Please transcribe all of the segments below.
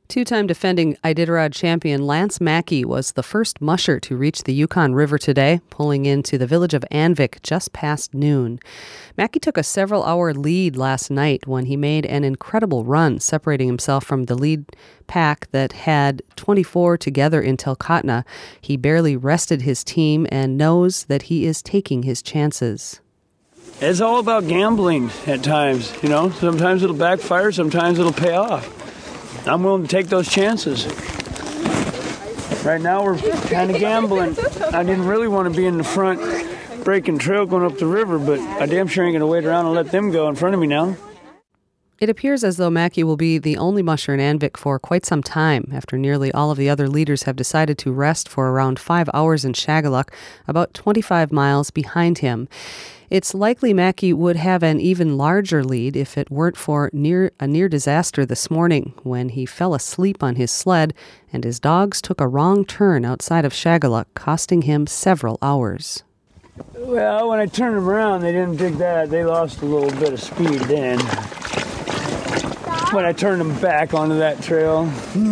Two-time defending Iditarod champion Lance Mackey was the first musher to reach the Yukon River today, pulling into the village of Anvik just past noon. Mackey took a several-hour lead last night when he made an incredible run, separating himself from the lead pack that had 24 together in Telkotna. He barely rested his team and knows that he is taking his chances. It's all about gambling at times, Sometimes it'll backfire, sometimes it'll pay off. I'm willing to take those chances. Right now we're kind of gambling. I didn't really want to be in the front breaking trail going up the river, but I damn sure ain't going to wait around and let them go in front of me now. It appears as though Mackey will be the only musher in Anvik for quite some time, after nearly all of the other leaders have decided to rest for around 5 hours in Shagaluk, about 25 miles behind him. It's likely Mackey would have an even larger lead if it weren't for a near disaster this morning when he fell asleep on his sled and his dogs took a wrong turn outside of Shagaluk, costing him several hours. Well, when I turned them around, they didn't dig that. They lost a little bit of speed then. When I turned them back onto that trail.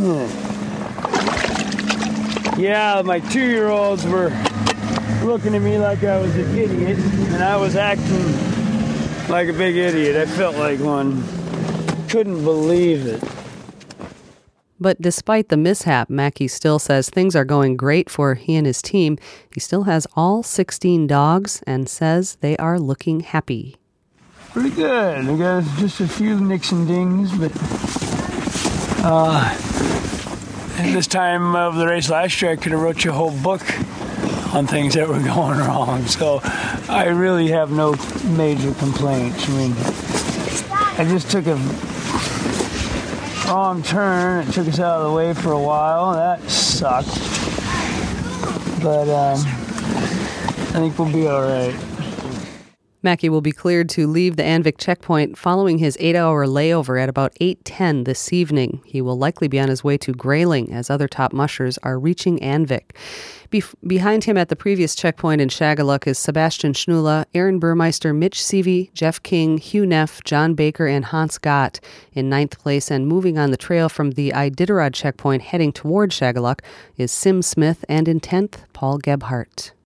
Yeah, my 2-year-olds were looking at me like I was an idiot, and I was acting like a big idiot. I felt like one. Couldn't believe it. But despite the mishap, Mackey still says things are going great for he and his team. He still has all 16 dogs and says they are looking happy. Pretty good. I got just a few nicks and dings, but at this time of the race last year, I could have wrote you a whole book on things that were going wrong. So I really have no major complaints. I just took a wrong turn. It took us out of the way for a while. That sucked. But I think we'll be all right. Mackey will be cleared to leave the Anvik checkpoint following his 8-hour layover at about 8:10 this evening. He will likely be on his way to Grayling as other top mushers are reaching Anvik. Behind him at the previous checkpoint in Shagaluk is Sebastian Schnula, Aaron Burmeister, Mitch Seavey, Jeff King, Hugh Neff, John Baker, and Hans Gott in 9th place. And moving on the trail from the Iditarod checkpoint heading toward Shagaluk is Sim Smith, and in 10th, Paul Gebhardt.